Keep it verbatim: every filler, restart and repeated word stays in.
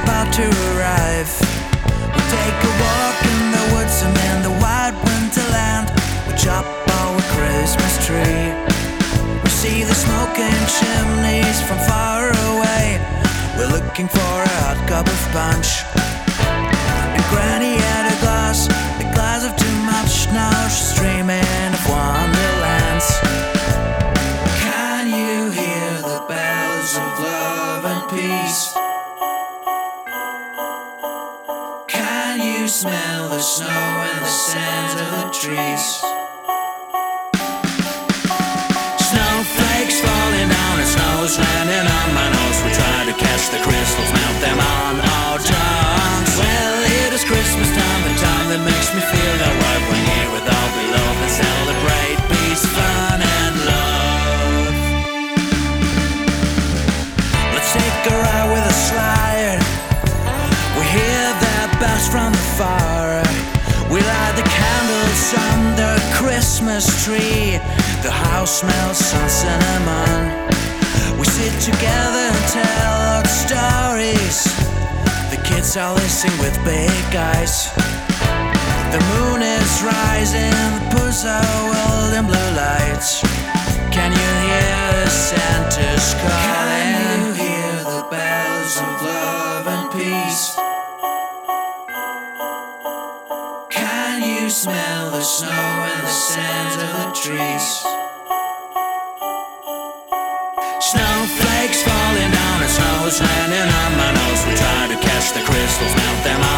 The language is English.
about to arrive. We take a walk in the woods and in the wide winterland. We chop our Christmas tree. We see the smoking chimneys from far away. We're looking for a hot cup of punch. And Granny had a glass, a glass of too much. Now she's dreaming of wonderlands. Can you hear the bells of love and peace? Can you smell the snow and the scent of the trees? Snowflakes falling down and snow's landing on my nose. We try to catch the crystals, melt them on our tongues. Well, it is Christmas time, the time that makes me feel that right. We're here with all beloved and celebrate peace, fun and love. Let's take a ride with a slide. We hear their bells from afar. We light the candles under a Christmas tree. The house smells of cinnamon. We sit together and tell old stories. The kids are listening with big eyes. The moon is rising, the pools are world in blue lights. Can you hear Santa's calling? Can you hear the bells of love and peace? Can you smell the snow and the scent of the trees? Snowflakes falling down and snow's landing on my nose. We try to catch the crystals, melt them